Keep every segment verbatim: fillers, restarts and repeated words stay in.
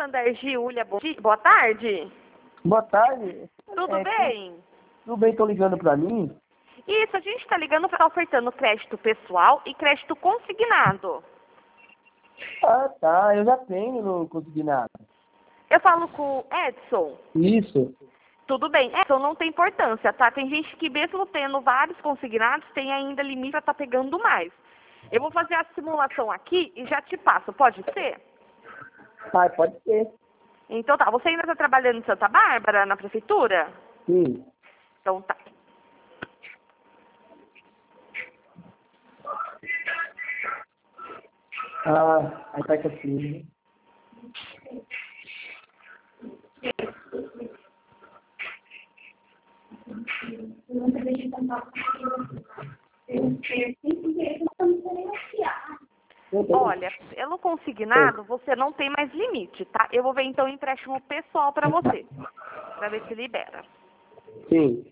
Santander, Giulia, bom dia. Boa tarde. Boa tarde. Tudo é, bem? Tudo bem, tô ligando pra mim. Isso, a gente está ligando para ofertando crédito pessoal e crédito consignado. Ah, tá, eu já tenho, não consegui nada. Eu falo com o Edson. Isso. Tudo bem. Edson, não tem importância, tá? Tem gente que mesmo tendo vários consignados, tem ainda limite para estar pegando mais. Eu vou fazer a simulação aqui e já te passo, pode ser? Ah, pode ser. Então tá, você ainda está trabalhando em Santa Bárbara, na prefeitura? Sim. Então tá. Ah, aí tá aqui, né? Olha, pelo consignado, você não tem mais limite, tá? Eu vou ver então o empréstimo pessoal para você, para ver se libera. Sim.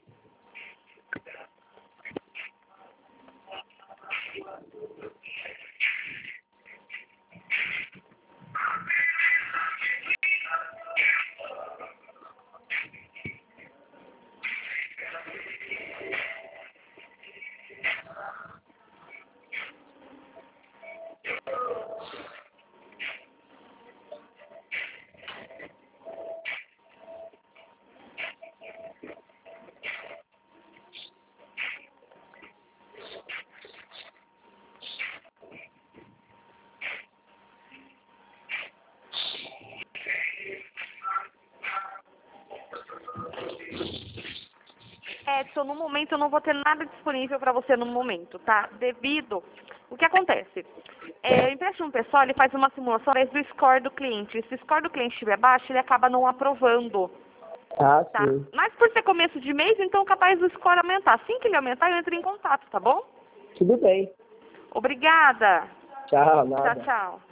Edson, no momento eu não vou ter nada disponível para você no momento, tá? Devido... O que acontece? É, o empréstimo pessoal, ele faz uma simulação através do score do cliente. Se o score do cliente estiver baixo, ele acaba não aprovando, Ah, tá? sim. Mas por ser começo de mês, então capaz do score aumentar. Assim que ele aumentar, eu entro em contato, tá bom? Tudo bem. Obrigada. Tchau, Tchau, nada. tchau.